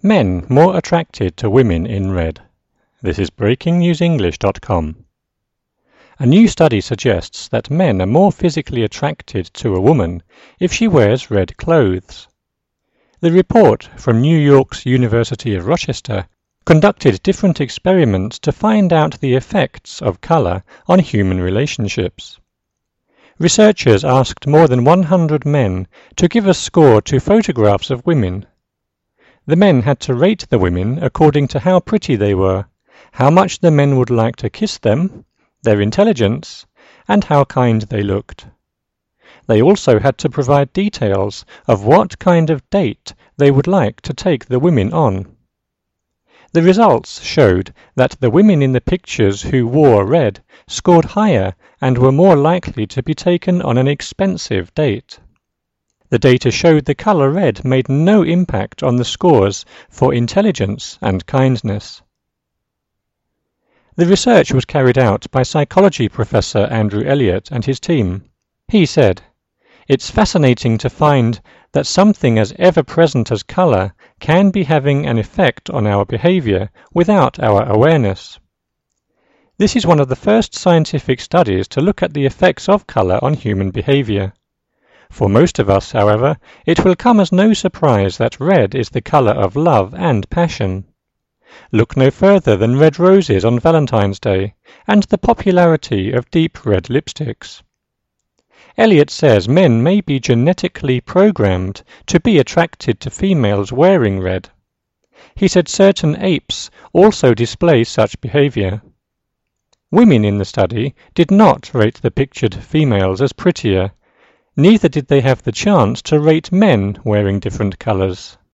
Men more attracted to women in red. This is BreakingNewsEnglish.com. A new study suggests that men are more physically attracted to a woman if she wears red clothes. The report from New York's University of Rochester conducted different experiments to find out the effects of color on human relationships. Researchers asked more than 100 men to give a score to photographs of women. The men had to rate the women according to how pretty they were, how much the men would like to kiss them, their intelligence, and how kind they looked. They also had to provide details of what kind of date they would like to take the women on. The results showed that the women in the pictures who wore red scored higher and were more likely to be taken on an expensive date. The data showed the color red made no impact on the scores for intelligence and kindness. The research was carried out by psychology professor Andrew Elliott and his team. He said, "It's fascinating to find that something as ever-present as color can be having an effect on our behavior without our awareness. This is one of the first scientific studies to look at the effects of color on human behavior. For most of us, however, it will come as no surprise that red is the color of love and passion. Look no further than red roses on Valentine's Day and the popularity of deep red lipsticks." Elliott says men may be genetically programmed to be attracted to females wearing red. He said certain apes also display such behavior. Women in the study did not rate the pictured females as prettier, neither did they have the chance to rate men wearing different colors.